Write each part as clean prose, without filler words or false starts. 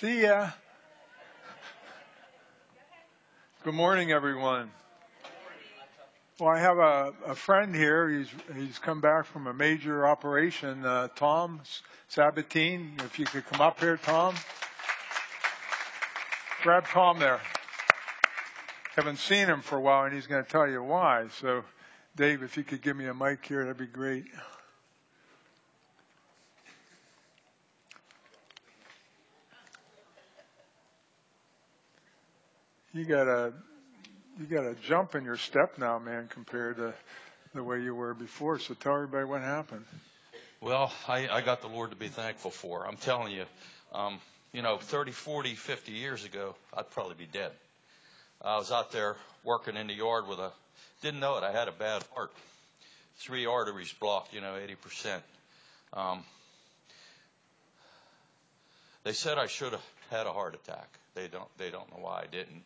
See ya. Good morning, everyone. Well, I have a friend here. He's come back from a major operation. Tom Sabatine, if you could come up here, Tom. Grab Tom there. Haven't seen him for a while, and he's going to tell you why. So, Dave, if you could give me a mic here, that'd be great. You got a jump in your step now, man, compared to the way you were before. So tell everybody what happened. Well, I got the Lord to be thankful for. I'm telling you, 30, 40, 50 years ago, I'd probably be dead. I was out there working in the yard didn't know it, I had a bad heart. 3 arteries blocked, 80%. They said I should have had a heart attack. They don't know why I didn't.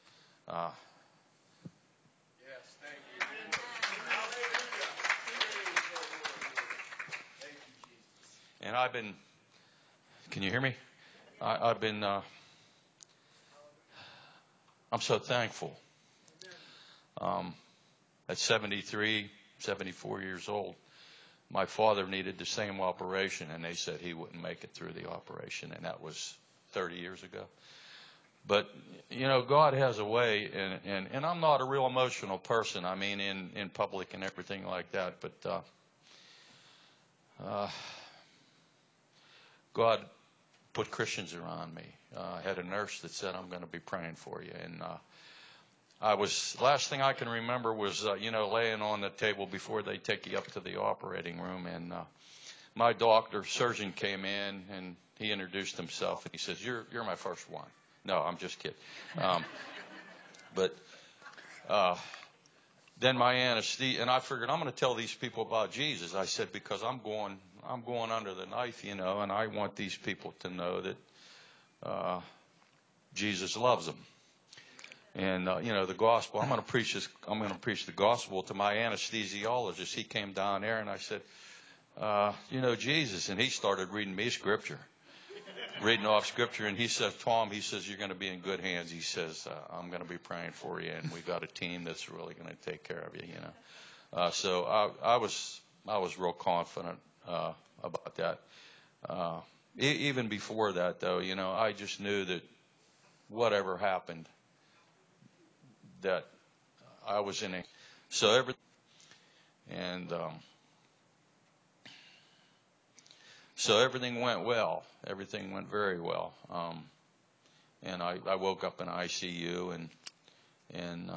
Yes, thank you. Thank you, Jesus. And can you hear me? I'm so thankful. At 73, 74 years old, my father needed the same operation, and they said he wouldn't make it through the operation, and that was 30 years ago. But, God has a way, and I'm not a real emotional person, I mean, in public and everything like that, but God put Christians around me. I had a nurse that said, I'm going to be praying for you, and last thing I can remember was, laying on the table before they take you up to the operating room, and my surgeon came in, and he introduced himself, and he says, you're my first one. No, I'm just kidding. But then my anesthesia, and I figured I'm going to tell these people about Jesus. I said, because I'm going under the knife, and I want these people to know that Jesus loves them. And the gospel. I'm going to preach the gospel to my anesthesiologist. He came down there, and I said, Jesus, and he started reading me reading off scripture, and he says, Tom, you're going to be in good hands. He says, I'm going to be praying for you, and we got a team that's really going to take care of you. So I was real confident about that. Even before that, though, I just knew that whatever happened, that I was in so everything, and so everything went well. Everything went very well. And I woke up in ICU, and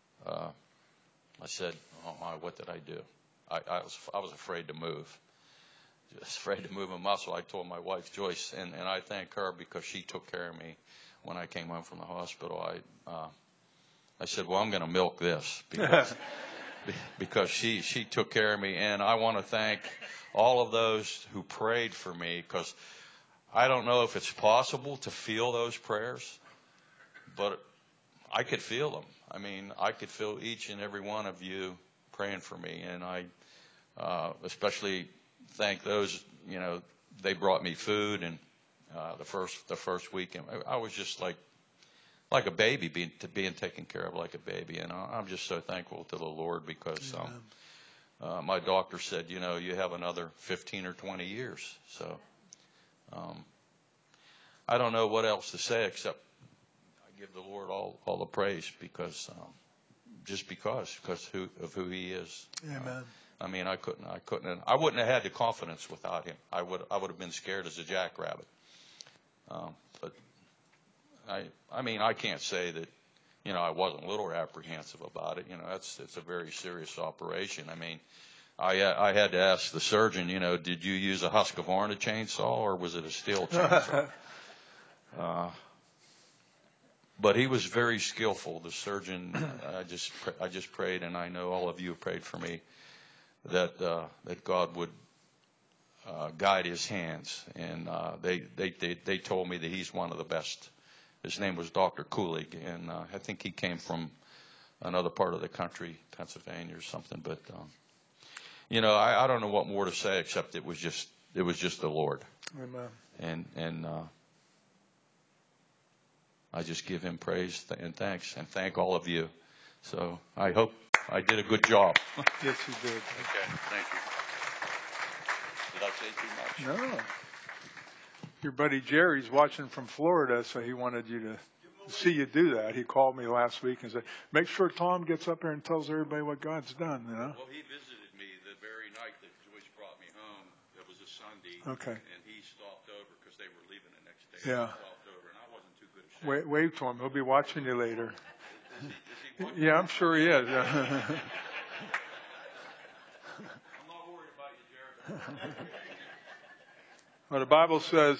I said, oh my, what did I do? I was afraid to move. Just afraid to move a muscle. I told my wife, Joyce, and I thank her because she took care of me when I came home from the hospital. I said, well, I'm going to milk this because she took care of me. And I want to thank all of those who prayed for me, because I don't know if it's possible to feel those prayers, but I could feel them. I mean, I could feel each and every one of you praying for me. And I especially thank those, they brought me food, and the first week, I was just like a baby being taken care of like a baby. And I'm just so thankful to the Lord, because my doctor said, you have another 15 or 20 years. So I don't know what else to say except I give the Lord all the praise, because of who he is. Amen. I mean, I wouldn't have had the confidence without him. I would have been scared as a jackrabbit. But I can't say that, I wasn't a little apprehensive about it. It's a very serious operation. I mean, I had to ask the surgeon, did you use a Husqvarna chainsaw or was it a steel chainsaw? But he was very skillful. The surgeon, I just prayed, and I know all of you have prayed for me, that God would guide his hands. And they told me that he's one of the best. His name was Dr. Kulig, and I think he came from another part of the country, Pennsylvania or something. But I don't know what more to say except it was just the Lord. Amen. And I just give him praise and thanks, and thank all of you. So I hope I did a good job. Yes, you did. Okay, thank you. Did I say too much? No. Your buddy Jerry's watching from Florida, so he wanted you to see you do that. He called me last week and said, make sure Tom gets up there and tells everybody what God's done, you know? Well, he visited me the very night that Joyce brought me home. It was a Sunday. Okay. And he stopped over because they were leaving the next day. Yeah. He stopped over, and I wasn't too good at shape. Wave to him. He'll be watching you later. Is he watching? Yeah, I'm sure he is. I'm not worried about you, Jared. Well, the Bible says,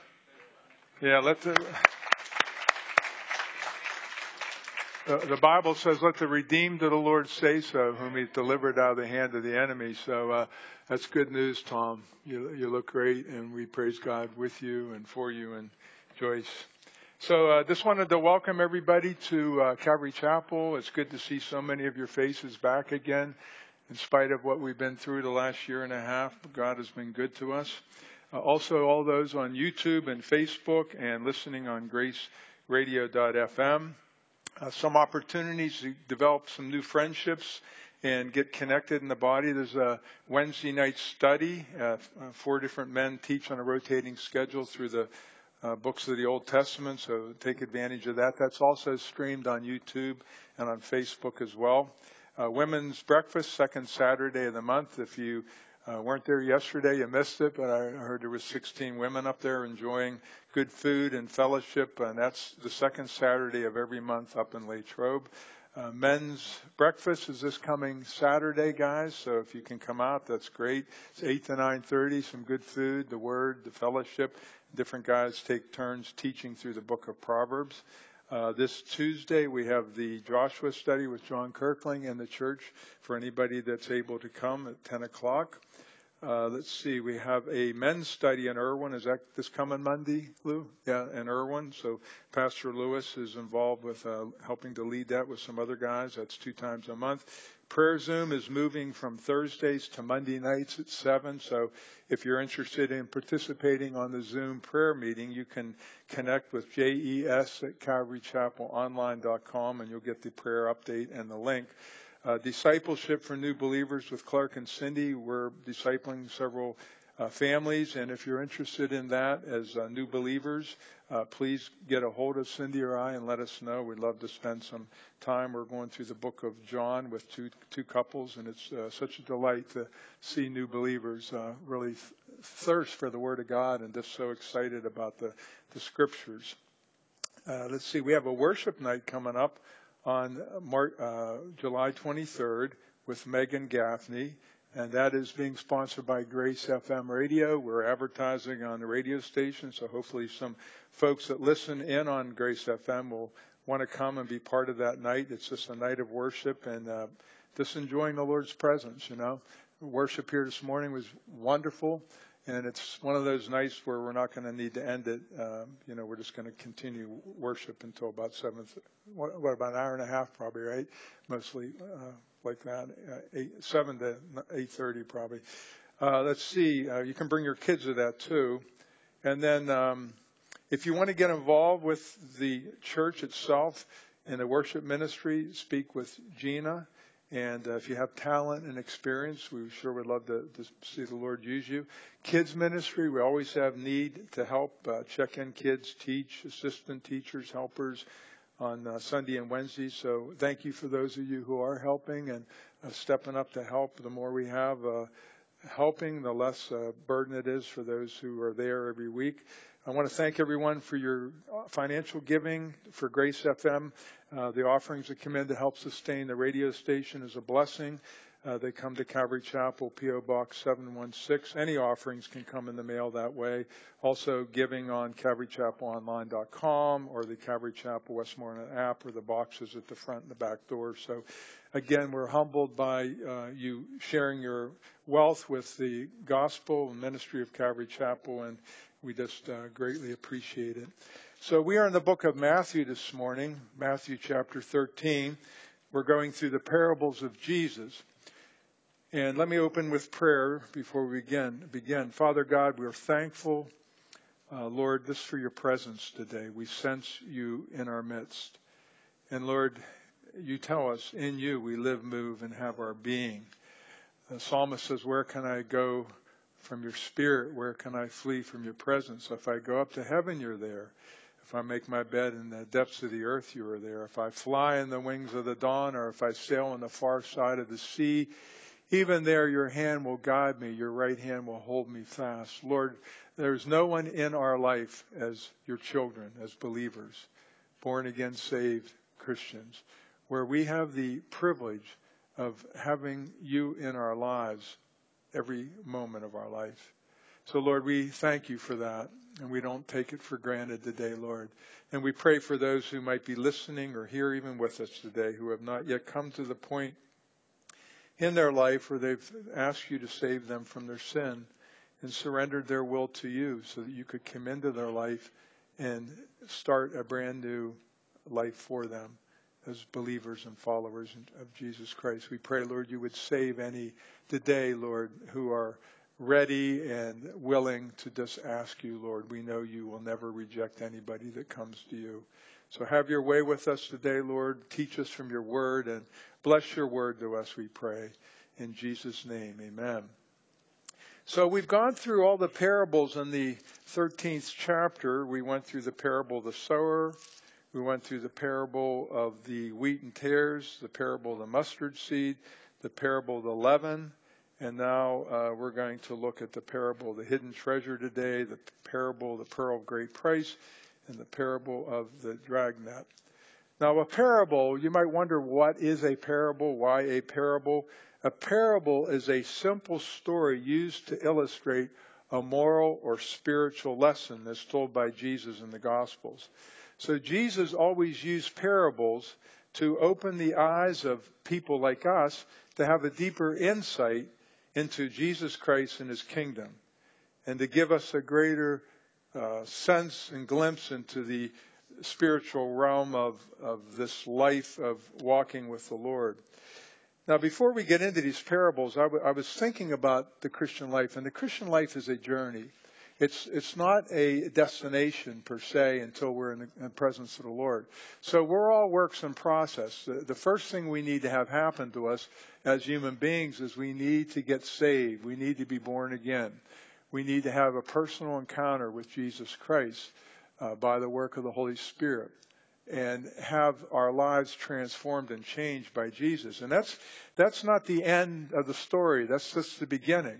the Bible says, let the redeemed of the Lord say so, whom he's delivered out of the hand of the enemy. So that's good news, Tom. You look great, and we praise God with you and for you and Joyce. So just wanted to welcome everybody to Calvary Chapel. It's good to see so many of your faces back again. In spite of what we've been through the last year and a half, God has been good to us. Also, all those on YouTube and Facebook and listening on graceradio.fm. Some opportunities to develop some new friendships and get connected in the body. There's a Wednesday night study. 4 different men teach on a rotating schedule through the books of the Old Testament, so take advantage of that. That's also streamed on YouTube and on Facebook as well. Women's breakfast, second Saturday of the month. If you weren't there yesterday, you missed it, but I heard there was 16 women up there enjoying good food and fellowship, and that's the second Saturday of every month up in Latrobe. Men's breakfast is this coming Saturday, guys, so if you can come out, that's great. It's 8 to 9:30, some good food, the Word, the fellowship. Different guys take turns teaching through the book of Proverbs. This Tuesday, we have the Joshua study with John Kirkling in the church for anybody that's able to come at 10 o'clock. Let's see, we have a men's study in Irwin. Is that this coming Monday, Lou? Yeah, in Irwin. So Pastor Lewis is involved with helping to lead that with some other guys. That's 2 times a month. Prayer Zoom is moving from Thursdays to Monday nights at 7. So if you're interested in participating on the Zoom prayer meeting, you can connect with JES@CalvaryChapelOnline.com, and you'll get the prayer update and the link. Discipleship for new believers with Clark and Cindy. We're discipling several families, and if you're interested in that as new believers, please get a hold of Cindy or I and let us know. We'd love to spend some time. We're going through the book of John with two couples, and it's such a delight to see new believers really thirst for the Word of God and just so excited about the Scriptures. Let's see, we have a worship night coming up on July 23rd with Megan Gaffney, and that is being sponsored by Grace FM Radio. We're advertising on the radio station, so hopefully some folks that listen in on Grace FM will want to come and be part of that night. It's just a night of worship and just enjoying the Lord's presence, you know. Worship here this morning was wonderful. And it's one of those nights where we're not going to need to end it. We're just going to continue worship until about 7, about an hour and a half probably, right? Mostly like that, 7 to 8:30 probably. Let's see, you can bring your kids to that too. And then if you want to get involved with the church itself in the worship ministry, speak with Gina. And if you have talent and experience, we sure would love to see the Lord use you. Kids ministry, we always have need to help check in kids, teach, assistant teachers, helpers on Sunday and Wednesday. So thank you for those of you who are helping and stepping up to help. The more we have helping, the less burden it is for those who are there every week. I want to thank everyone for your financial giving for Grace FM. The offerings that come in to help sustain the radio station is a blessing. They come to Calvary Chapel, P.O. Box 716. Any offerings can come in the mail that way. Also giving on CalvaryChapelOnline.com or the Calvary Chapel Westmoreland app or the boxes at the front and the back door. So again, we're humbled by you sharing your wealth with the gospel and ministry of Calvary Chapel, and we just greatly appreciate it. So we are in the book of Matthew this morning, Matthew chapter 13. We're going through the parables of Jesus. And let me open with prayer before we begin. Father God, we're thankful Lord, just for your presence today. We sense you in our midst. And Lord, you tell us, in you we live, move, and have our being. The psalmist says, where can I go from your spirit? Where can I flee from your presence? If I go up to heaven, you're there. If I make my bed in the depths of the earth, you are there. If I fly in the wings of the dawn, or if I sail on the far side of the sea, even there your hand will guide me, your right hand will hold me fast. Lord, there's no one in our life as your children, as believers, born again, saved Christians, where we have the privilege of having you in our lives every moment of our life. So, Lord, we thank you for that, and we don't take it for granted today, Lord. And we pray for those who might be listening or here even with us today who have not yet come to the point in their life where they've asked you to save them from their sin and surrendered their will to you so that you could come into their life and start a brand new life for them as believers and followers of Jesus Christ. We pray, Lord, you would save any today, Lord, who are ready and willing to just ask you, Lord. We know you will never reject anybody that comes to you. So have your way with us today, Lord. Teach us from your word and bless your word to us, we pray. In Jesus' name, amen. So we've gone through all the parables in the 13th chapter. We went through the parable of the sower. We went through the parable of the wheat and tares, the parable of the mustard seed, the parable of the leaven. And now we're going to look at the parable of the hidden treasure today, the parable of the pearl of great price, and the parable of the dragnet. Now, a parable, you might wonder, what is a parable? Why a parable? A parable is a simple story used to illustrate a moral or spiritual lesson that's told by Jesus in the Gospels. So Jesus always used parables to open the eyes of people like us to have a deeper insight into Jesus Christ and his kingdom, and to give us a greater sense and glimpse into the spiritual realm of this life of walking with the Lord. Now, before we get into these parables, I was thinking about the Christian life, and the Christian life is a journey. It's not a destination per se until we're in the presence of the Lord. So we're all works in process. The first thing we need to have happen to us as human beings is we need to get saved. We need to be born again. We need to have a personal encounter with Jesus Christ by the work of the Holy Spirit, and have our lives transformed and changed by Jesus. And that's not the end of the story. That's just the beginning.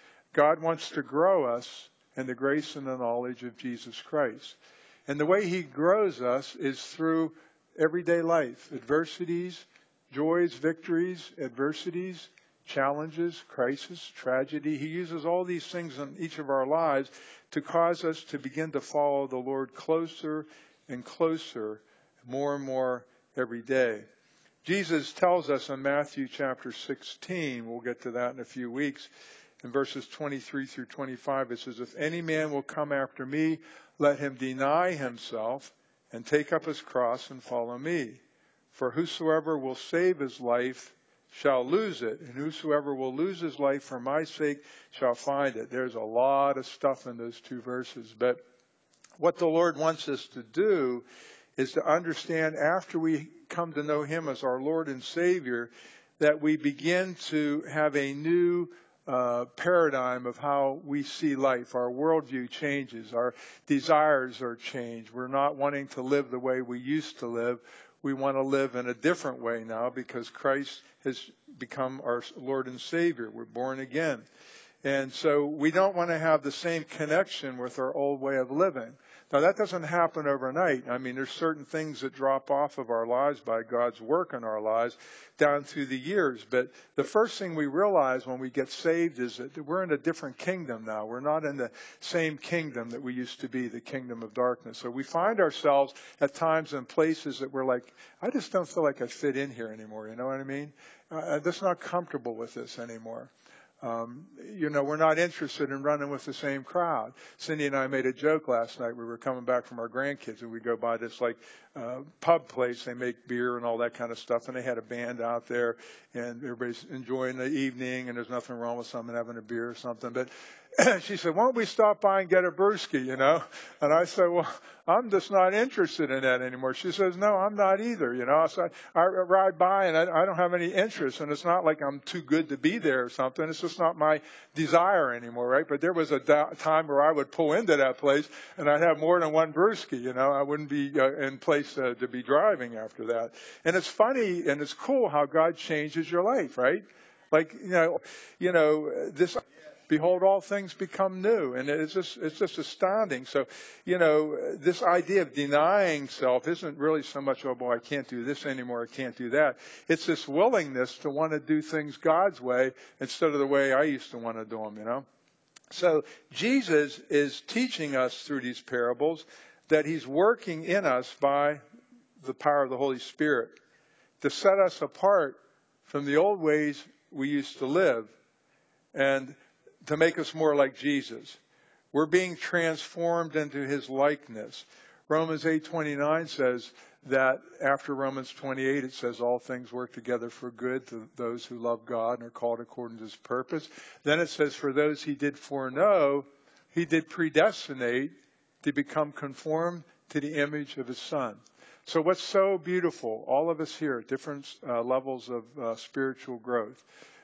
God wants to grow us in the grace and the knowledge of Jesus Christ. And the way he grows us is through everyday life, adversities, joys, victories, adversities, challenges, crisis, tragedy. He uses all these things in each of our lives to cause us to begin to follow the Lord closer and closer, more and more every day. Jesus tells us in Matthew chapter 16, we'll get to that in a few weeks, in verses 23 through 25, it says, if any man will come after me, let him deny himself and take up his cross and follow me. For whosoever will save his life shall lose it, and whosoever will lose his life for my sake shall find it. There's a lot of stuff in those two verses, but what the Lord wants us to do is to understand, after we come to know him as our Lord and Savior, that we begin to have a new paradigm of how we see life. Our worldview changes. Our desires are changed. We're not wanting to live the way we used to live. We want to live in a different way now because Christ has become our Lord and Savior. We're born again. And so we don't want to have the same connection with our old way of living. Now, that doesn't happen overnight. I mean, there's certain things that drop off of our lives by God's work in our lives down through the years. But the first thing we realize when we get saved is that we're in a different kingdom now. We're not in the same kingdom that we used to be, the kingdom of darkness. So we find ourselves at times in places that we're like, I just don't feel like I fit in here anymore. You know what I mean? I'm just not comfortable with this anymore. We're not interested in running with the same crowd. Cindy and I made a joke last night. We were coming back from our grandkids, and we go by this pub place. They make beer and all that kind of stuff, and they had a band out there, and everybody's enjoying the evening, and there's nothing wrong with someone having a beer or something. But she said, why don't we stop by and get a brewski, you know? And I said, well, I'm just not interested in that anymore. She says, no, I'm not either, you know? So I ride by and I don't have any interest. And it's not like I'm too good to be there or something. It's just not my desire anymore, right? But there was a time where I would pull into that place and I'd have more than one brewski, you know? I wouldn't be in place to be driving after that. And it's funny and it's cool how God changes your life, right? Like, this, behold, all things become new. And it's just astounding. So, this idea of denying self isn't really so much, oh boy, I can't do this anymore. I can't do that. It's this willingness to want to do things God's way instead of the way I used to want to do them, you know. So Jesus is teaching us through these parables that he's working in us by the power of the Holy Spirit to set us apart from the old ways we used to live and to make us more like Jesus. We're being transformed into his likeness. Romans 8:29 says that after Romans 28, it says all things work together for good to those who love God and are called according to his purpose. Then it says for those he did foreknow, he did predestinate to become conformed to the image of his Son. So what's so beautiful, all of us here at different levels of spiritual growth.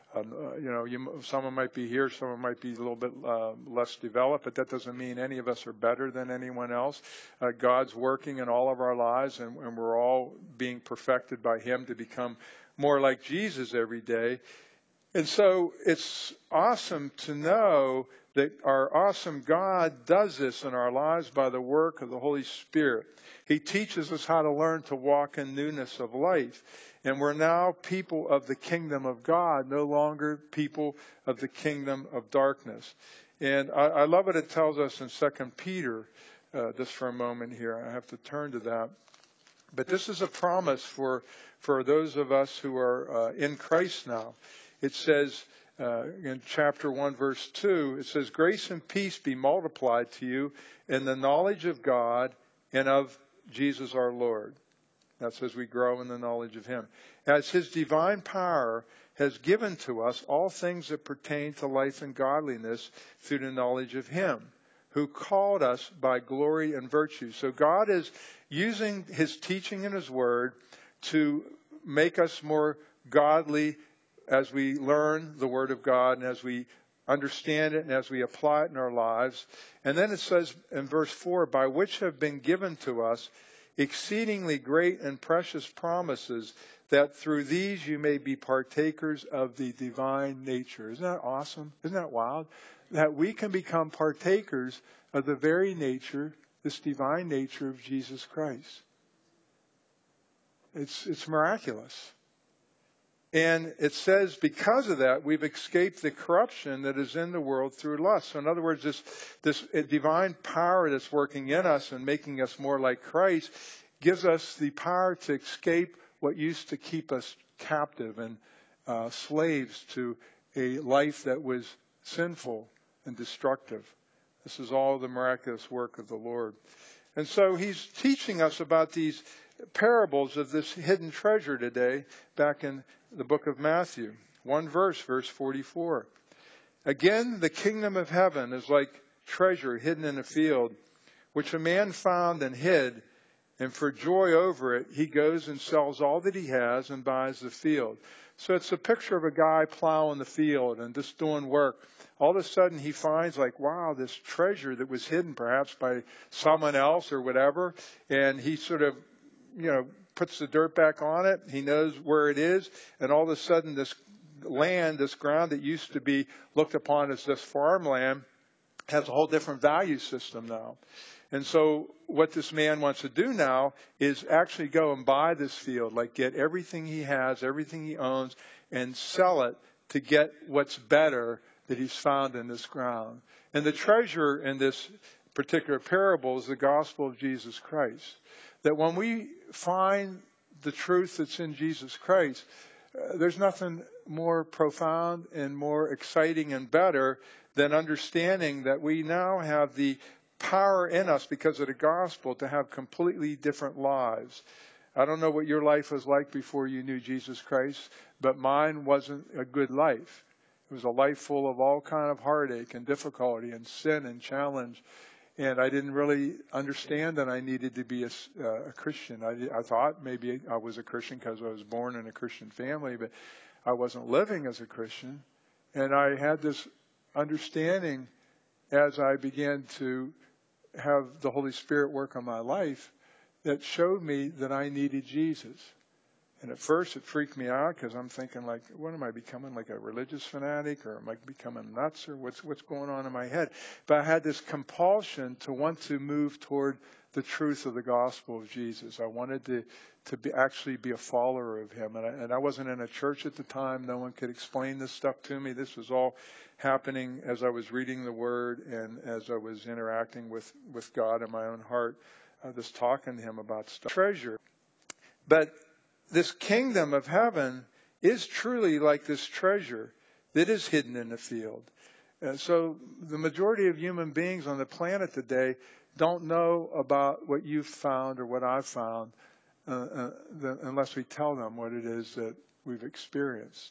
Someone might be here, someone might be a little bit less developed, but that doesn't mean any of us are better than anyone else. God's working in all of our lives, and we're all being perfected by him to become more like Jesus every day. And so it's awesome to know that our awesome God does this in our lives by the work of the Holy Spirit. He teaches us how to learn to walk in newness of life. And we're now people of the kingdom of God, no longer people of the kingdom of darkness. And I love what it tells us in 2 Peter, just for a moment here. I have to turn to that. But this is a promise for those of us who are in Christ now. It says in chapter 1, verse 2, it says, grace and peace be multiplied to you in the knowledge of God and of Jesus our Lord. That's as we grow in the knowledge of him. As his divine power has given to us all things that pertain to life and godliness through the knowledge of him who called us by glory and virtue. So God is using his teaching and his word to make us more godly as we learn the word of God and as we understand it and as we apply it in our lives. And then it says in verse 4, by which have been given to us exceedingly great and precious promises, that through these you may be partakers of the divine nature. Isn't that awesome? Isn't that wild? That we can become partakers of the very nature, this divine nature of Jesus Christ. It's miraculous. And it says because of that, we've escaped the corruption that is in the world through lust. So in other words, this divine power that's working in us and making us more like Christ gives us the power to escape what used to keep us captive and slaves to a life that was sinful and destructive. This is all the miraculous work of the Lord. And so he's teaching us about these parables of this hidden treasure today back in the book of Matthew. One verse, verse 44. Again, the kingdom of heaven is like treasure hidden in a field, which a man found and hid, and for joy over it, he goes and sells all that he has and buys the field. So it's a picture of a guy plowing the field and just doing work. All of a sudden he finds like, wow, this treasure that was hidden perhaps by someone else or whatever. And he sort of, puts the dirt back on it. He knows where it is. And all of a sudden this land, this ground that used to be looked upon as this farmland has a whole different value system now. And so what this man wants to do now is actually go and buy this field, like get everything he has, everything he owns, and sell it to get what's better that he's found in this ground. And the treasure in this particular parable is the gospel of Jesus Christ. That when we find the truth that's in Jesus Christ, there's nothing more profound and more exciting and better than understanding that we now have the power in us because of the gospel to have completely different lives. I don't know what your life was like before you knew Jesus Christ, but mine wasn't a good life. It was a life full of all kind of heartache and difficulty and sin and challenge. And I didn't really understand that I needed to be a Christian. I thought maybe I was a Christian because I was born in a Christian family, but I wasn't living as a Christian. And I had this understanding as I began to have the Holy Spirit work on my life that showed me that I needed Jesus. And at first it freaked me out because I'm thinking, like, what am I becoming, like a religious fanatic, or am I becoming nuts, or what's going on in my head? But I had this compulsion to want to move toward the truth of the gospel of Jesus. I wanted to actually be a follower of him. And I wasn't in a church at the time. No one could explain this stuff to me. This was all happening as I was reading the Word and as I was interacting with God in my own heart, just talking to him about stuff. Treasure. But this kingdom of heaven is truly like this treasure that is hidden in the field. So the majority of human beings on the planet today don't know about what you've found or what I've found unless we tell them what it is that we've experienced.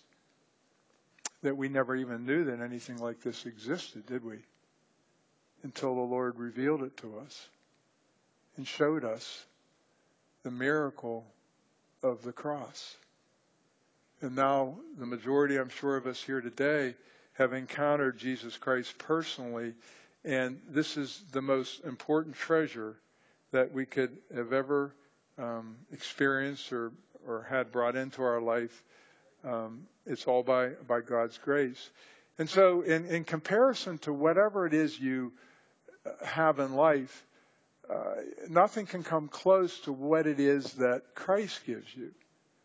That we never even knew that anything like this existed, did we? Until the Lord revealed it to us and showed us the miracle of the cross. And now the majority, I'm sure, of us here today have encountered Jesus Christ personally, and this is the most important treasure that we could have ever experienced or had brought into our life. It's all by God's grace. And so in comparison to whatever it is you have in life, nothing can come close to what it is that Christ gives you.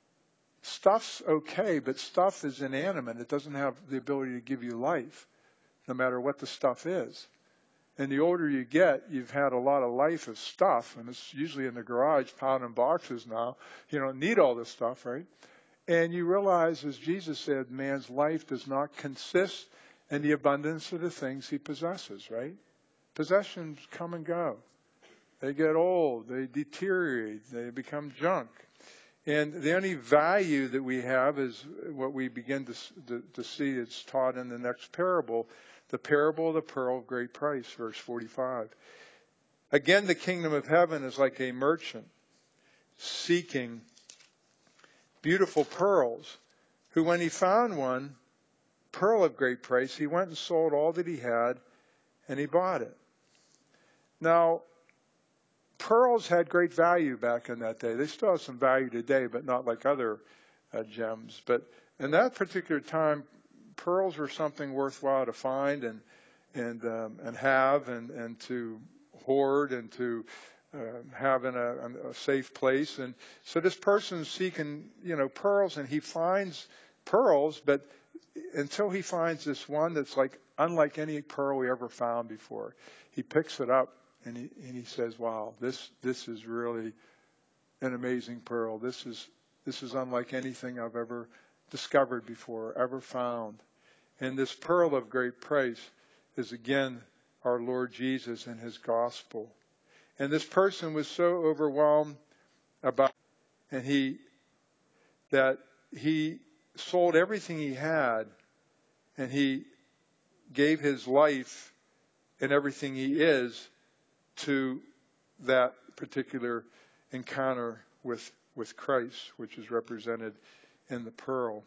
Stuff's okay, but stuff is inanimate. It doesn't have the ability to give you life, no matter what the stuff is. And the older you get, you've had a lot of life of stuff, and it's usually in the garage piled in boxes now. You don't need all this stuff, right? And you realize, as Jesus said, man's life does not consist in the abundance of the things he possesses, right? Possessions come and go. They get old, they deteriorate, they become junk. And the only value that we have is what we begin to see. It's taught in the next parable, the parable of the pearl of great price, verse 45. Again, the kingdom of heaven is like a merchant seeking beautiful pearls, who when he found one, pearl of great price, he went and sold all that he had and he bought it. Now, pearls had great value back in that day. They still have some value today, but not like other gems. But in that particular time, pearls were something worthwhile to find and have and to hoard and to have in a safe place. And so this person's seeking, pearls, and he finds pearls, but until he finds this one that's like unlike any pearl he ever found before, he picks it up. And he says, wow, this is really an amazing pearl. This is unlike anything I've ever discovered before, ever found. And this pearl of great price is, again, our Lord Jesus and his gospel. And this person was so overwhelmed about it, that he sold everything he had, and he gave his life and everything he is to that particular encounter with Christ, which is represented in the pearl.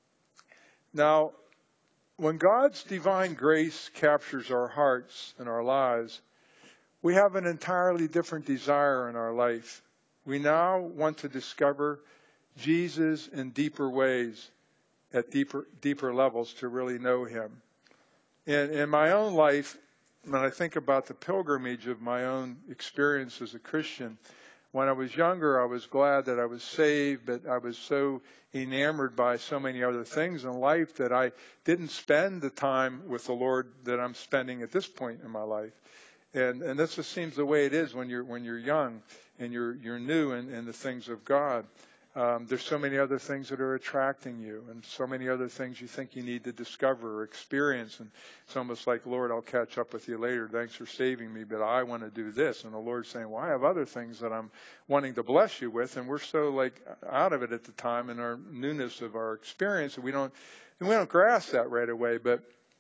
Now, when God's divine grace captures our hearts and our lives, we have an entirely different desire in our life. We now want to discover Jesus in deeper ways, at deeper levels, to really know him. And in my own life, when I think about the pilgrimage of my own experience as a Christian, when I was younger, I was glad that I was saved, but I was so enamored by so many other things in life that I didn't spend the time with the Lord that I'm spending at this point in my life. And this just seems the way it is when you're young and you're new in the things of God. There's so many other things that are attracting you, and so many other things you think you need to discover or experience. And it's almost like, Lord, I'll catch up with you later. Thanks for saving me, but I want to do this. And the Lord's saying, well, I have other things that I'm wanting to bless you with. And we're so like out of it at the time in our newness of our experience, and we don't grasp that right away. But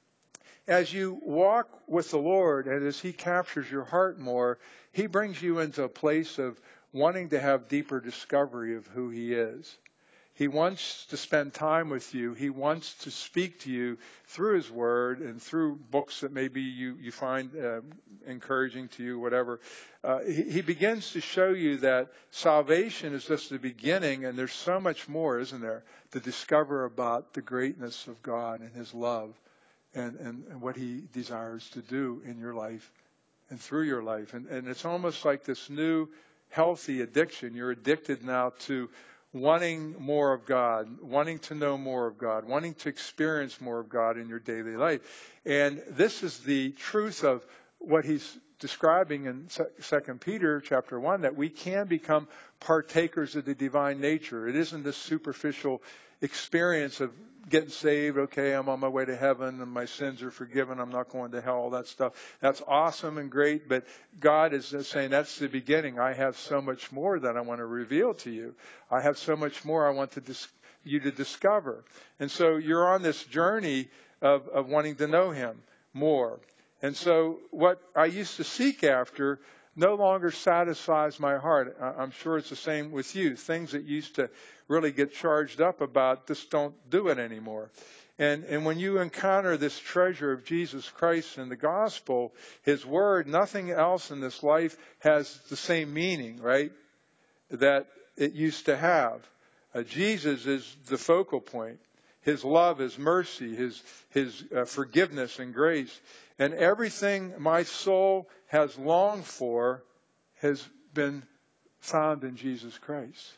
as you walk with the Lord and as He captures your heart more, He brings you into a place of wanting to have deeper discovery of who He is. He wants to spend time with you. He wants to speak to you through His Word and through books that maybe you find encouraging to you, whatever. He begins to show you that salvation is just the beginning, and there's so much more, isn't there, to discover about the greatness of God and His love and what He desires to do in your life and through your life. And it's almost like this new healthy addiction. You're addicted now to wanting more of God, wanting to know more of God, wanting to experience more of God in your daily life. And this is the truth of what he's describing in 2 Peter chapter 1, that we can become partakers of the divine nature. It isn't this superficial experience of getting saved, okay, I'm on my way to heaven and my sins are forgiven, I'm not going to hell, all that stuff. That's awesome and great, but God is just saying that's the beginning. I have so much more that I want to reveal to you. I have so much more I want you to discover. And so you're on this journey of wanting to know Him more. And so what I used to seek after no longer satisfies my heart. I'm sure it's the same with you. Things that used to really get charged up about just don't do it anymore. And when you encounter this treasure of Jesus Christ and the gospel, His Word, nothing else in this life has the same meaning, right, that it used to have. Jesus is the focal point. His love, His mercy, His forgiveness and grace. And everything my soul has longed for has been found in Jesus Christ.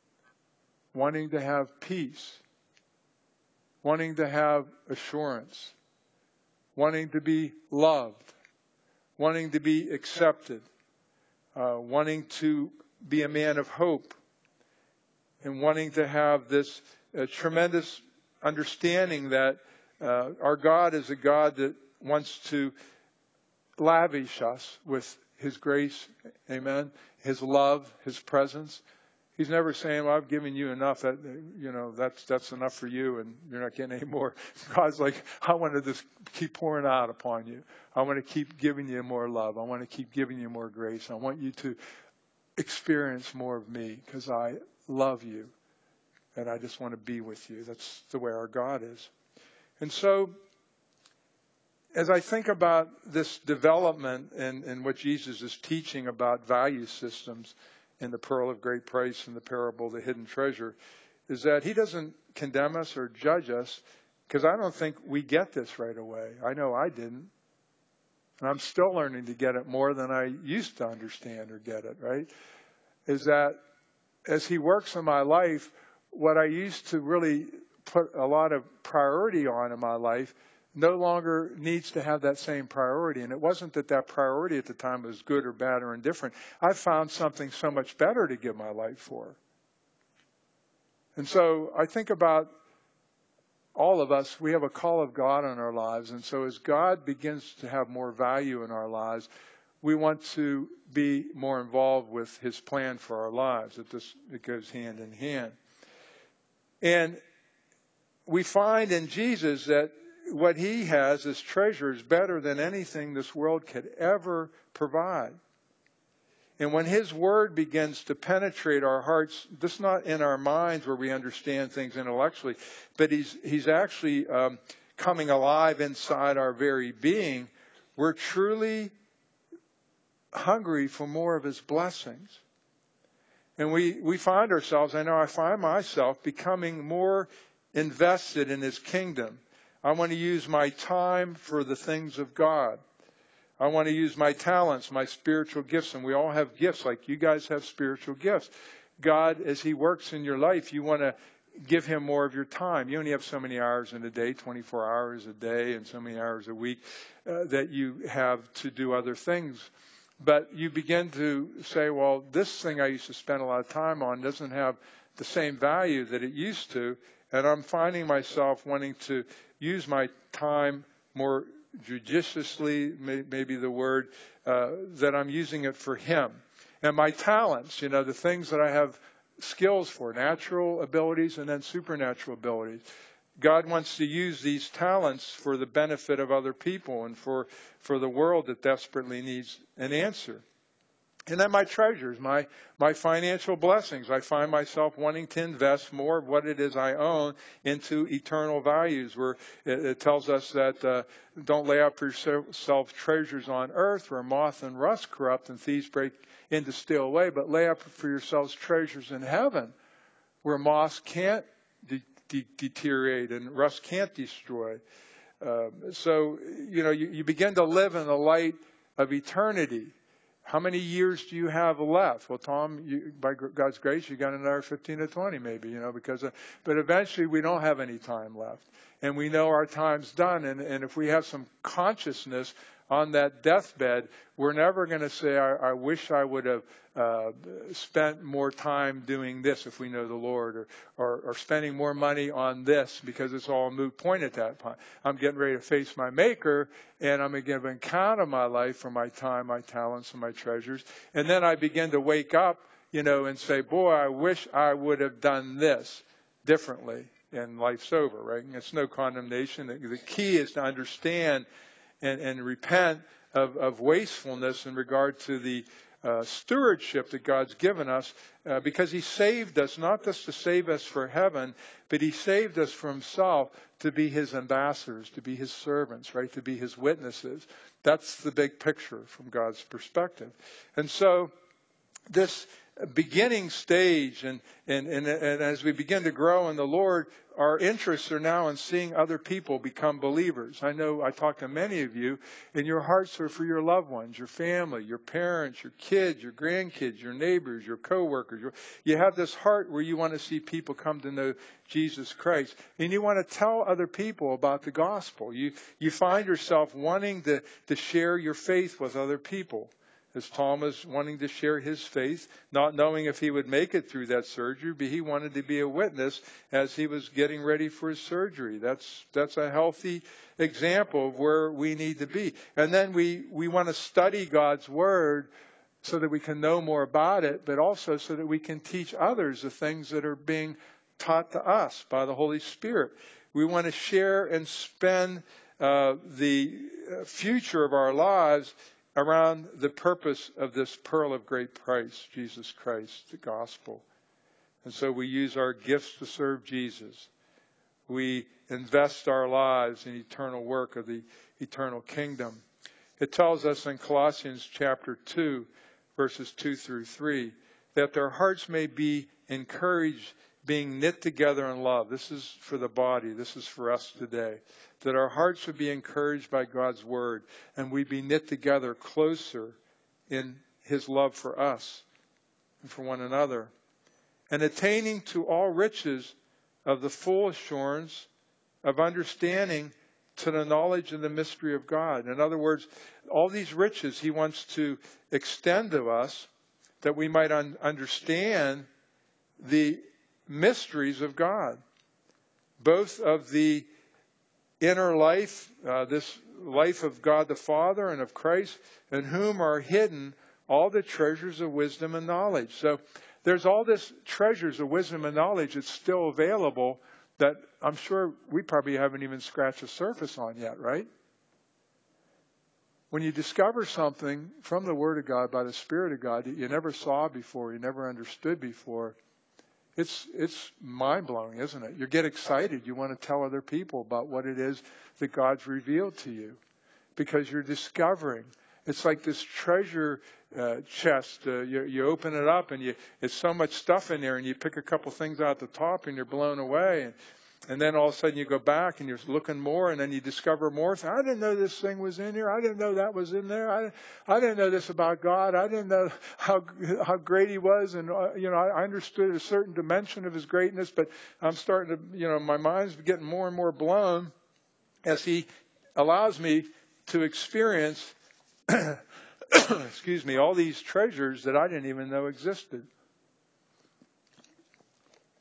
Wanting to have peace. Wanting to have assurance. Wanting to be loved. Wanting to be accepted. Wanting to be a man of hope. And wanting to have this tremendous understanding that our God is a God that wants to lavish us with His grace, amen, His love, His presence. He's never saying, well, I've given you enough, that's enough for you and you're not getting any more. God's like, I want to just keep pouring out upon you. I want to keep giving you more love. I want to keep giving you more grace. I want you to experience more of me because I love you and I just want to be with you. That's the way our God is. And so, as I think about this development and what Jesus is teaching about value systems in the Pearl of Great Price and the parable of the hidden treasure, is that He doesn't condemn us or judge us, because I don't think we get this right away. I know I didn't. And I'm still learning to get it more than I used to understand or get it, right? Is that as He works in my life, what I used to really put a lot of priority on in my life no longer needs to have that same priority. And it wasn't that priority at the time was good or bad or indifferent. I found something so much better to give my life for. And so I think about all of us, we have a call of God on our lives. And so as God begins to have more value in our lives, we want to be more involved with His plan for our lives. It goes hand in hand. And we find in Jesus that what He has as treasure is better than anything this world could ever provide. And when His Word begins to penetrate our hearts, just not in our minds where we understand things intellectually, but He's actually coming alive inside our very being, we're truly hungry for more of His blessings. And we find ourselves, I find myself becoming more invested in His kingdom. I want to use my time for the things of God. I want to use my talents, my spiritual gifts, and we all have gifts, like you guys have spiritual gifts. God, as He works in your life, you want to give Him more of your time. You only have so many hours in a day, 24 hours a day, and so many hours a week that you have to do other things. But you begin to say, well, this thing I used to spend a lot of time on doesn't have the same value that it used to. And I'm finding myself wanting to use my time more judiciously, maybe the word, that I'm using it for Him. And my talents, the things that I have skills for, natural abilities and then supernatural abilities. God wants to use these talents for the benefit of other people and for the world that desperately needs an answer. And then my treasures, my financial blessings. I find myself wanting to invest more of what it is I own into eternal values, where it tells us that don't lay up for yourself treasures on earth where moth and rust corrupt and thieves break in to steal away, but lay up for yourselves treasures in heaven where moths can't deteriorate and rust can't destroy. So you begin to live in the light of eternity. How many years do you have left? Well, Tom, by God's grace, you got another 15 to 20 maybe, but eventually we don't have any time left. And we know our time's done. And if we have some consciousness on that deathbed, we're never going to say, I wish I would have spent more time doing this if we know the Lord, or spending more money on this, because it's all a moot point at that point. I'm getting ready to face my Maker, and I'm going to give an account of my life for my time, my talents, and my treasures. And then I begin to wake up, and say, boy, I wish I would have done this differently. And life's over, right? And it's no condemnation. The key is to understand and repent of wastefulness in regard to the stewardship that God's given us, because He saved us, not just to save us for heaven, but He saved us for Himself to be His ambassadors, to be His servants, right? To be His witnesses. That's the big picture from God's perspective. And so this beginning stage, and as we begin to grow in the Lord, our interests are now in seeing other people become believers. I know I talk to many of you, and your hearts are for your loved ones, your family, your parents, your kids, your grandkids, your neighbors, your coworkers. You have this heart where you want to see people come to know Jesus Christ, and you want to tell other people about the gospel. You find yourself wanting to share your faith with other people. As Tom was wanting to share his faith, not knowing if he would make it through that surgery, but he wanted to be a witness as he was getting ready for his surgery. That's a healthy example of where we need to be. And then we want to study God's Word so that we can know more about it, but also so that we can teach others the things that are being taught to us by the Holy Spirit. We want to share and spend the future of our lives around the purpose of this pearl of great price, Jesus Christ, the gospel. And so we use our gifts to serve Jesus. We invest our lives in eternal work of the eternal kingdom. It tells us in Colossians chapter 2, verses 2 through 3, that their hearts may be encouraged, being knit together in love. This is for the body. This is for us today. That our hearts would be encouraged by God's Word, and we'd be knit together closer in His love for us and for one another. And attaining to all riches of the full assurance of understanding to the knowledge and the mystery of God. In other words, all these riches He wants to extend to us, that we might understand the mysteries of God, both of the inner life, this life of God the Father and of Christ, in whom are hidden all the treasures of wisdom and knowledge. So there's all this treasures of wisdom and knowledge that's still available that I'm sure we probably haven't even scratched the surface on yet, right? When you discover something from the Word of God by the Spirit of God that you never saw before, you never understood before, it's mind-blowing, isn't it? You get excited. You want to tell other people about what it is that God's revealed to you, because you're discovering. It's like this treasure chest. You open it up, and it's so much stuff in there, and you pick a couple things out the top, and you're blown away. And then all of a sudden you go back and you're looking more, and then you discover more. I didn't know this thing was in here. I didn't know that was in there. I didn't know this about God. I didn't know how great He was. And, I understood a certain dimension of His greatness, but I'm starting to, my mind's getting more and more blown as He allows me to experience, all these treasures that I didn't even know existed.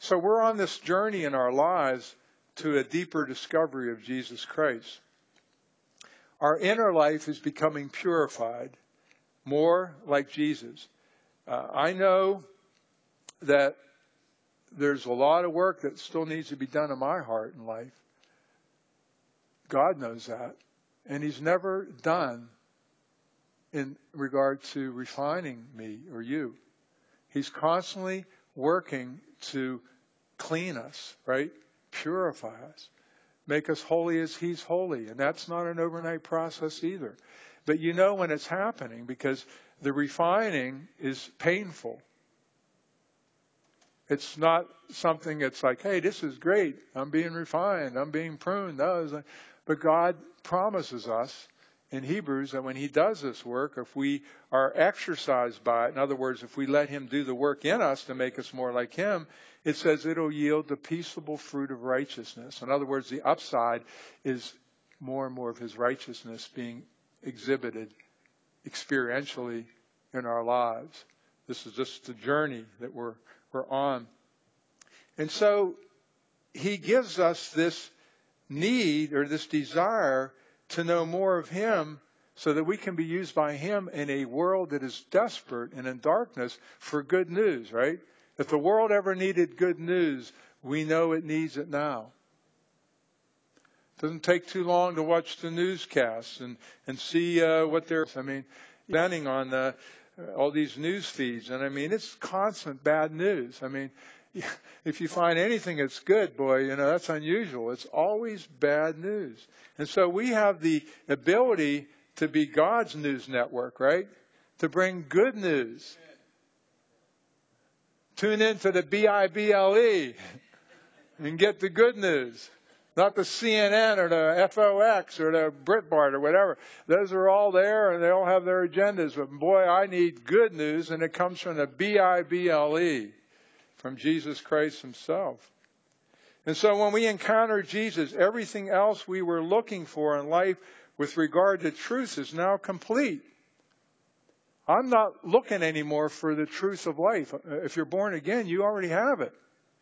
So we're on this journey in our lives to a deeper discovery of Jesus Christ. Our inner life is becoming purified, more like Jesus. I know that there's a lot of work that still needs to be done in my heart and life. God knows that. And He's never done in regard to refining me or you. He's constantly working to clean us, right? Purify us. Make us holy as He's holy. And that's not an overnight process either. But you know when it's happening because the refining is painful. It's not something that's like, hey, this is great. I'm being refined. I'm being pruned. No, but God promises us in Hebrews that when He does this work, if we are exercised by it, in other words, if we let Him do the work in us to make us more like Him, it says it'll yield the peaceable fruit of righteousness. In other words, the upside is more and more of His righteousness being exhibited experientially in our lives. This is just the journey that we're on. And so He gives us this need or this desire to know more of Him so that we can be used by Him in a world that is desperate and in darkness for good news, right? If the world ever needed good news, we know it needs it now. It doesn't take too long to watch the newscasts and see what they're, depending on all these news feeds. And it's constant bad news. If you find anything that's good, boy, that's unusual. It's always bad news. And so we have the ability to be God's news network, right? To bring good news. Tune into the BIBLE and get the good news. Not the CNN or the FOX or the Breitbart or whatever. Those are all there and they all have their agendas. But boy, I need good news, and it comes from the BIBLE, from Jesus Christ Himself. And so when we encounter Jesus, everything else we were looking for in life with regard to truth is now complete. I'm not looking anymore for the truth of life. If you're born again, you already have it.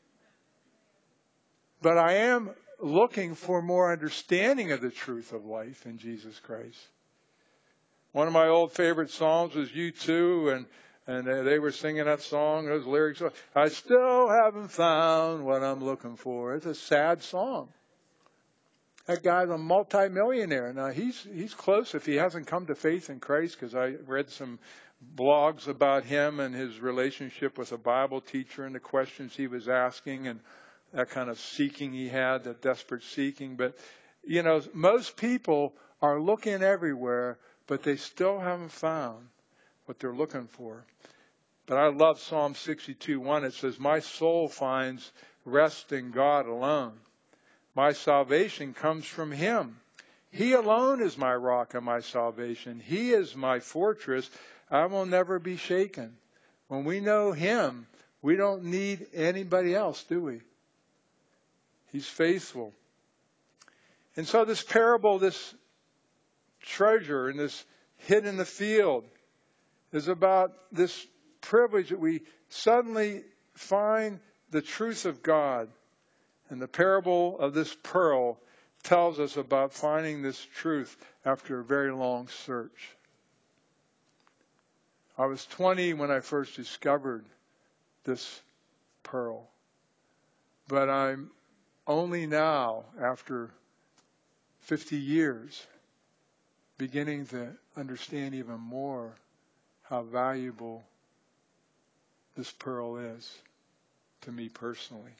But I am looking for more understanding of the truth of life in Jesus Christ. One of my old favorite songs was U2, and they were singing that song, those lyrics. I still haven't found what I'm looking for. It's a sad song. That guy's a multimillionaire. Now, he's close if he hasn't come to faith in Christ, because I read some blogs about him and his relationship with a Bible teacher and the questions he was asking and that kind of seeking he had, that desperate seeking. But, most people are looking everywhere, but they still haven't found what they're looking for. But I love Psalm 62:1. It says, my soul finds rest in God alone. My salvation comes from Him. He alone is my rock and my salvation. He is my fortress. I will never be shaken. When we know Him, we don't need anybody else, do we? He's faithful. And so this parable, this treasure and this hid in the field, is about this privilege that we suddenly find the truth of God. And the parable of this pearl tells us about finding this truth after a very long search. I was 20 when I first discovered this pearl. But I'm only now, after 50 years, beginning to understand even more how valuable this pearl is to me personally.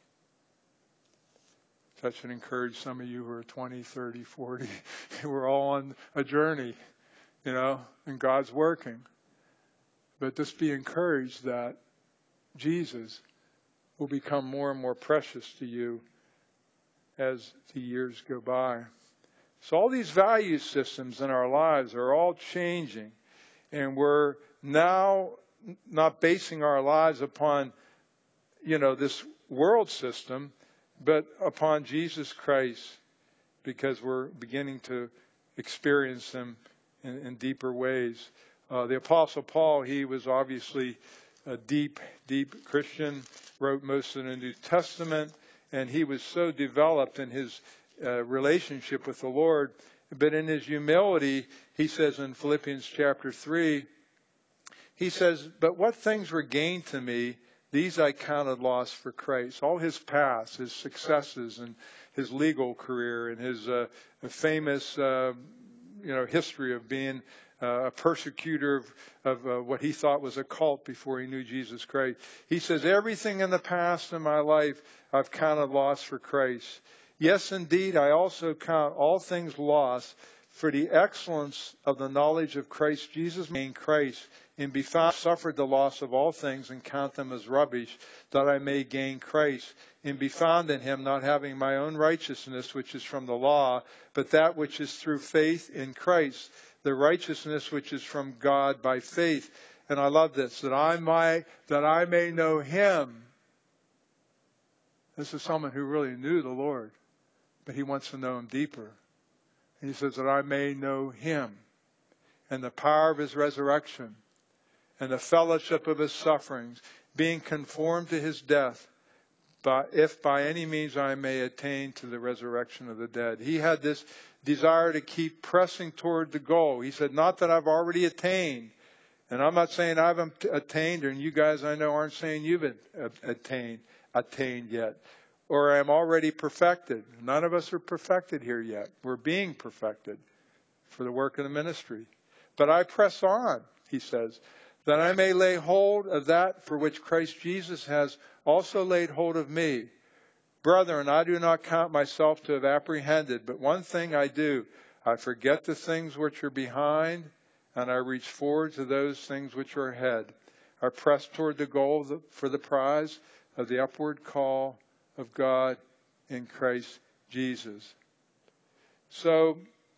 That should encourage some of you who are 20, 30, 40. We're all on a journey, and God's working. But just be encouraged that Jesus will become more and more precious to you as the years go by. So all these value systems in our lives are all changing. And we're now not basing our lives upon, this world system, but upon Jesus Christ, because we're beginning to experience Him in deeper ways. The Apostle Paul, he was obviously a deep, deep Christian, wrote most of the New Testament, and he was so developed in his relationship with the Lord. But in his humility, he says in Philippians chapter 3, he says, "But what things were gained to me, these I counted loss for Christ." All his past, his successes, and his legal career, and his famous history of being a persecutor of what he thought was a cult before he knew Jesus Christ. He says, "Everything in the past in my life I've counted loss for Christ. Yes, indeed, I also count all things lost for the excellence of the knowledge of Christ Jesus, in Christ, and be found, suffered the loss of all things and count them as rubbish, that I may gain Christ, and be found in him, not having my own righteousness, which is from the law, but that which is through faith in Christ, the righteousness which is from God by faith." And I love this, that I may know him. This is someone who really knew the Lord, but he wants to know him deeper. And he says that I may know him and the power of his resurrection and the fellowship of his sufferings, being conformed to his death, if by any means I may attain to the resurrection of the dead. He had this desire to keep pressing toward the goal. He said, not that I've already attained. And I'm not saying I've attained, and you guys I know aren't saying you've attained yet. Or I'm already perfected. None of us are perfected here yet. We're being perfected for the work of the ministry. But I press on, he says, that I may lay hold of that for which Christ Jesus has also laid hold of me. Brethren, I do not count myself to have apprehended, but one thing I do, I forget the things which are behind, and I reach forward to those things which are ahead. I press toward the goal for the prize of the upward call of God in Christ Jesus. So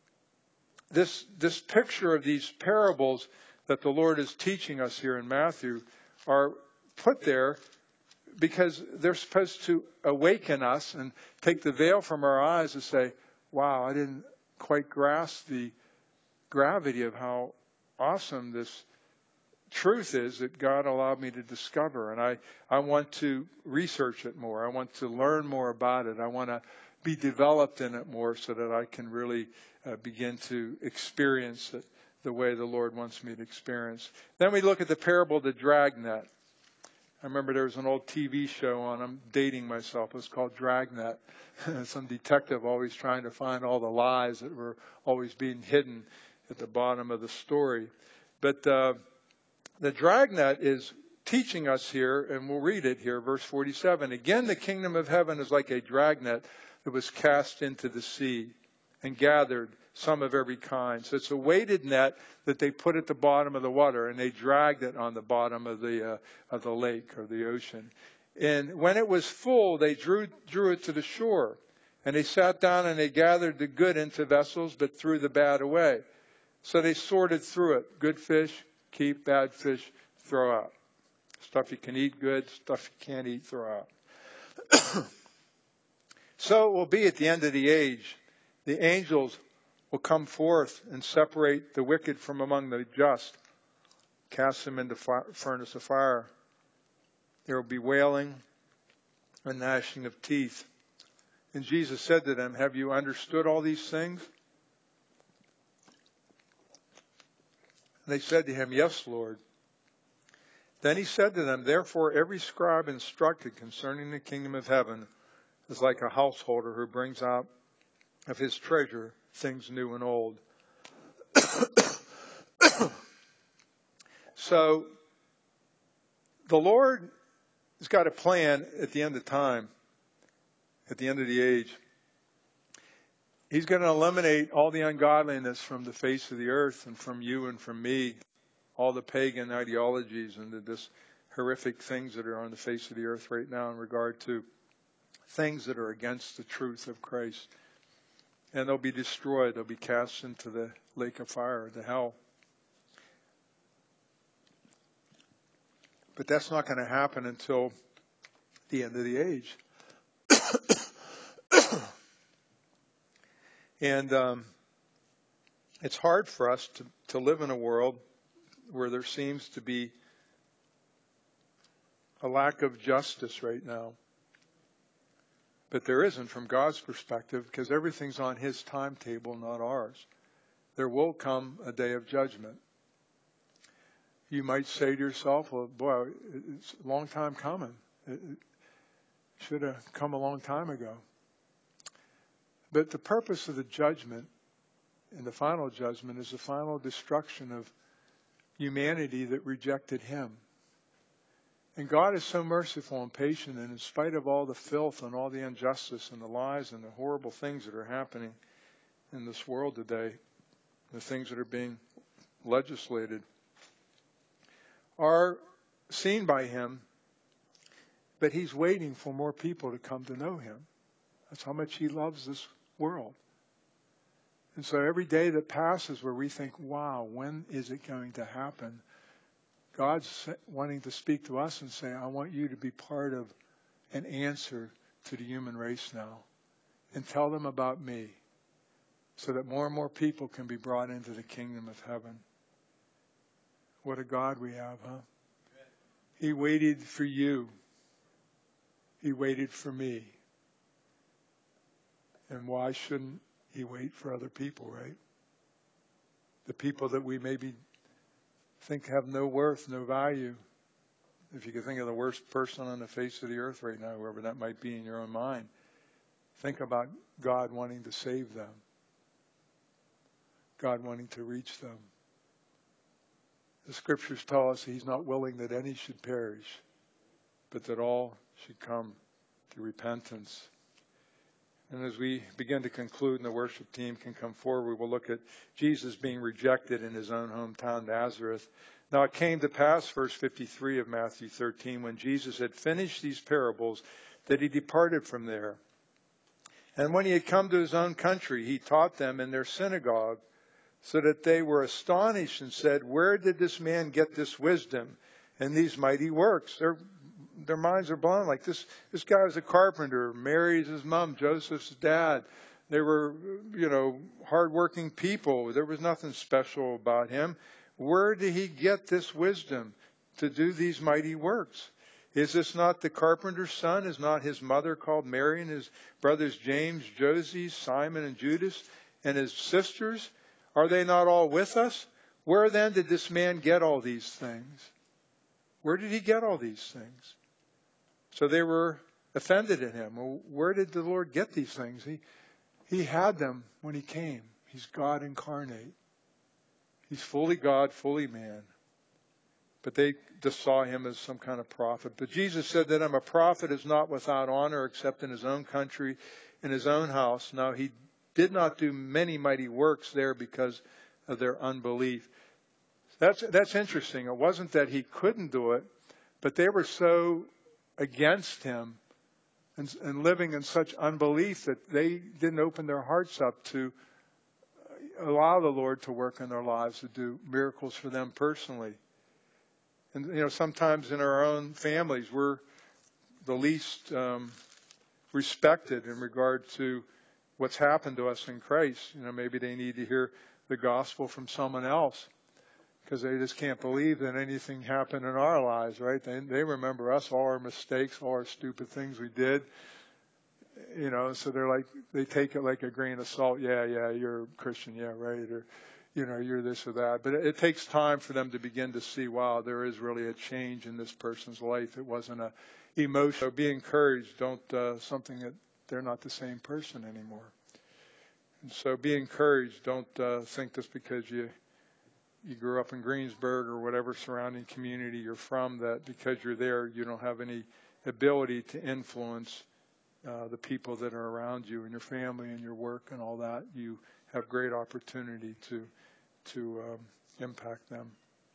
this picture of these parables that the Lord is teaching us here in Matthew are put there because they're supposed to awaken us and take the veil from our eyes and say, wow, I didn't quite grasp the gravity of how awesome this truth is that God allowed me to discover. And I want to research it more. I want to learn more about it. I want to be developed in it more so that I can really begin to experience it the way the Lord wants me to experience. Then we look at the parable of the dragnet. I remember there was an old TV show on, I'm dating myself, it was called Dragnet. Some detective always trying to find all the lies that were always being hidden at the bottom of the story. But the dragnet is teaching us here, and we'll read it here, verse 47. Again, the kingdom of heaven is like a dragnet that was cast into the sea and gathered some of every kind. So it's a weighted net that they put at the bottom of the water, and they dragged it on the bottom of the lake or the ocean. And when it was full, they drew it to the shore. And they sat down and they gathered the good into vessels, but threw the bad away. So they sorted through it. Good fish, keep. Bad fish, throw out. Stuff you can eat, good. Stuff you can't eat, throw out. So it will be at the end of the age. The angels will come forth and separate the wicked from among the just, cast them into furnace of fire. There will be wailing and gnashing of teeth. And Jesus said to them, have you understood all these things? And they said to him, yes, Lord. Then he said to them, therefore every scribe instructed concerning the kingdom of heaven is like a householder who brings out of his treasure things new and old. So the Lord has got a plan at the end of time, at the end of the age. He's going to eliminate all the ungodliness from the face of the earth and from you and from me, all the pagan ideologies and this horrific things that are on the face of the earth right now in regard to things that are against the truth of Christ. And they'll be destroyed. They'll be cast into the lake of fire, the hell. But that's not going to happen until the end of the age. And it's hard for us to live in a world where there seems to be a lack of justice right now. But there isn't from God's perspective, because everything's on his timetable, not ours. There will come a day of judgment. You might say to yourself, well, boy, it's a long time coming. It should have come a long time ago. But the purpose of the judgment, and the final judgment, is the final destruction of humanity that rejected him. And God is so merciful and patient, and in spite of all the filth and all the injustice and the lies and the horrible things that are happening in this world today, the things that are being legislated, are seen by him, but he's waiting for more people to come to know him. That's how much he loves this world. And so every day that passes where we think, wow, when is it going to happen? God's wanting to speak to us and say, I want you to be part of an answer to the human race now. And tell them about me, so that more and more people can be brought into the kingdom of heaven. What a God we have, huh? He waited for you. He waited for me. And why shouldn't he wait for other people, right? The people that we maybe think have no worth, no value. If you could think of the worst person on the face of the earth right now, whoever that might be in your own mind, think about God wanting to save them. God wanting to reach them. The scriptures tell us he's not willing that any should perish, but that all should come to repentance. And as we begin to conclude and the worship team can come forward, we will look at Jesus being rejected in his own hometown, Nazareth. Now it came to pass, verse 53 of Matthew 13, when Jesus had finished these parables, that he departed from there. And when he had come to his own country, he taught them in their synagogue, so that they were astonished and said, where did this man get this wisdom and these mighty works? Their minds are blown. Like this guy was a carpenter. Mary's his mom, Joseph's dad. They were, hardworking people. There was nothing special about him. Where did he get this wisdom to do these mighty works? Is this not the carpenter's son? Is not his mother called Mary, and his brothers James, Joses, Simon, and Judas, and his sisters? Are they not all with us? Where then did this man get all these things? Where did he get all these things? So they were offended at him. Well, where did the Lord get these things? He had them when he came. He's God incarnate. He's fully God, fully man. But they just saw him as some kind of prophet. But Jesus said that a prophet is not without honor except in his own country, in his own house. Now he did not do many mighty works there because of their unbelief. That's interesting. It wasn't that he couldn't do it, but they were so against him and living in such unbelief that they didn't open their hearts up to allow the Lord to work in their lives, to do miracles for them personally. And, sometimes in our own families, we're the least respected in regard to what's happened to us in Christ. Maybe they need to hear the gospel from someone else because they just can't believe that anything happened in our lives, right? They remember us, all our mistakes, all our stupid things we did. So they take it like a grain of salt. Yeah, you're a Christian. Yeah, right. Or, you're this or that. But it takes time for them to begin to see, wow, there is really a change in this person's life. It wasn't a emotion. So be encouraged. Don't, something that they're not the same person anymore. And so be encouraged. Don't think just because you grew up in Greensburg or whatever surrounding community you're from, that because you're there, you don't have any ability to influence the people that are around you and your family and your work and all that. You have great opportunity to impact them.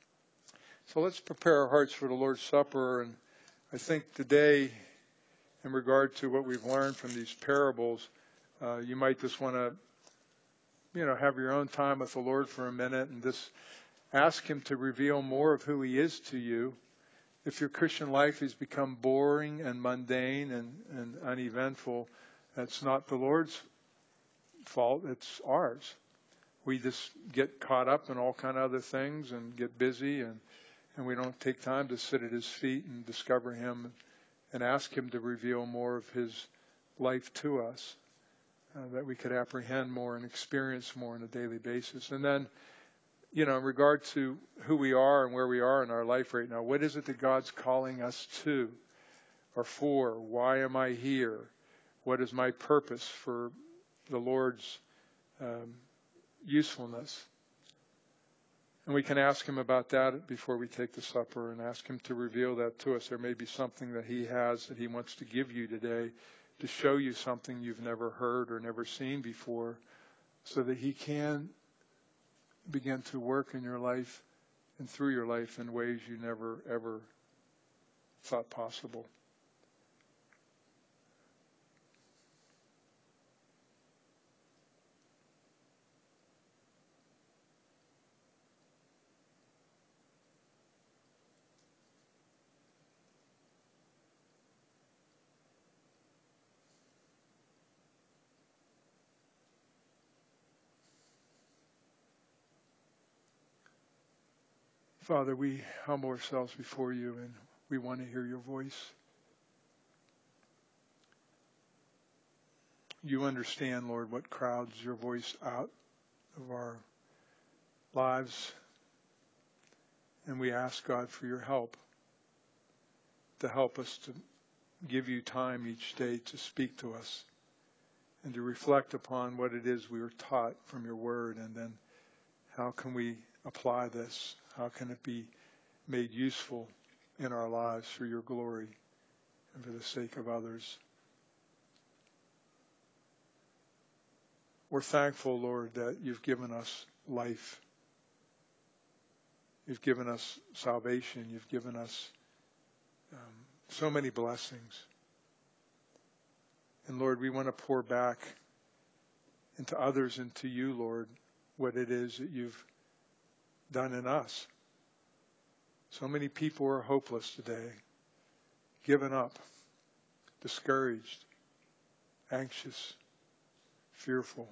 So let's prepare our hearts for the Lord's Supper. And I think today, in regard to what we've learned from these parables, you might just want to, have your own time with the Lord for a minute and just ask him to reveal more of who he is to you. If your Christian life has become boring and mundane and uneventful, that's not the Lord's fault, it's ours. We just get caught up in all kind of other things and get busy and and we don't take time to sit at his feet and discover him and ask him to reveal more of his life to us, that we could apprehend more and experience more on a daily basis. And then, in regard to who we are and where we are in our life right now, what is it that God's calling us to or for? Why am I here? What is my purpose for the Lord's usefulness? And we can ask him about that before we take the supper and ask him to reveal that to us. There may be something that he has that he wants to give you today to show you something you've never heard or never seen before, so that he can begin to work in your life and through your life in ways you never, ever thought possible. Father, we humble ourselves before you, and we want to hear your voice. You understand, Lord, what crowds your voice out of our lives. And we ask, God, for your help, to help us to give you time each day to speak to us and to reflect upon what it is we were taught from your word, and then how can we apply this? How can it be made useful in our lives for your glory and for the sake of others? We're thankful, Lord, that you've given us life. You've given us salvation. You've given us so many blessings. And Lord, we want to pour back into others and to you, Lord, what it is that you've done in us. So many people are hopeless today, given up, discouraged, anxious, fearful,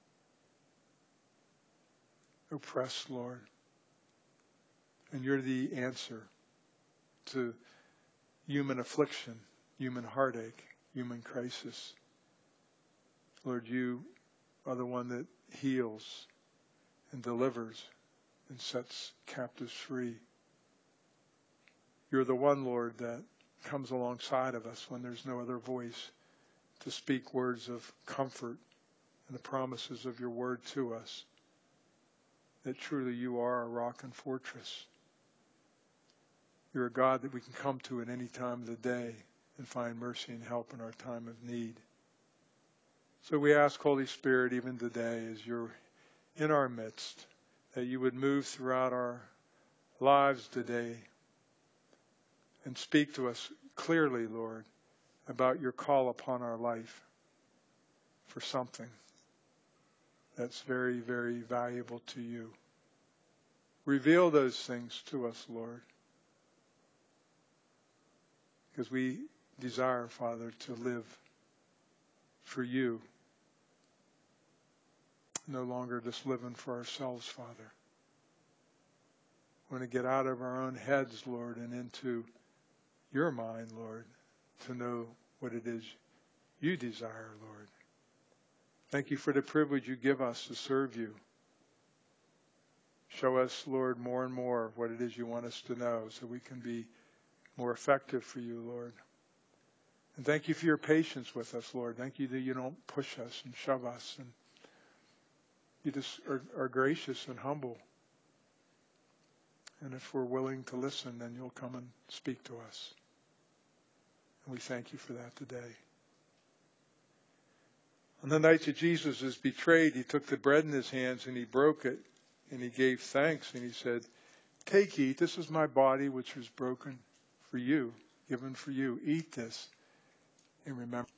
oppressed, Lord. And you're the answer to human affliction, human heartache, human crisis. Lord, you are the one that heals and delivers and sets captives free. You're the one, Lord, that comes alongside of us when there's no other voice to speak words of comfort and the promises of your word to us, that truly you are a rock and fortress. You're a God that we can come to at any time of the day and find mercy and help in our time of need. So we ask, Holy Spirit, even today, as you're in our midst, that you would move throughout our lives today and speak to us clearly, Lord, about your call upon our life for something that's very, very valuable to you. Reveal those things to us, Lord, because we desire, Father, to live for you, no longer just living for ourselves, Father. We want to get out of our own heads, Lord, and into your mind, Lord, to know what it is you desire, Lord. Thank you for the privilege you give us to serve you. Show us, Lord, more and more what it is you want us to know so we can be more effective for you, Lord. And thank you for your patience with us, Lord. Thank you that you don't push us and shove us, and you just are gracious and humble. And if we're willing to listen, then you'll come and speak to us. And we thank you for that today. On the night that Jesus was betrayed, he took the bread in his hands and he broke it and he gave thanks and he said, "Take, eat, this is my body which was broken for you, given for you. Eat this and remember."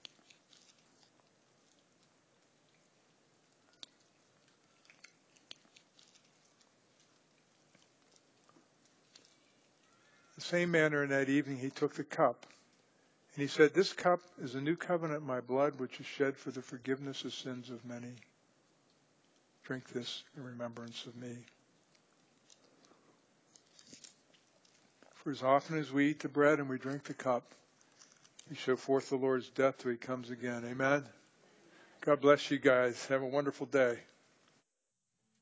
The same manner in that evening he took the cup and he said, "This cup is a new covenant in my blood which is shed for the forgiveness of sins of many. Drink this in remembrance of me." For as often as we eat the bread and we drink the cup, we show forth the Lord's death till he comes again. Amen. God bless you guys. Have a wonderful day.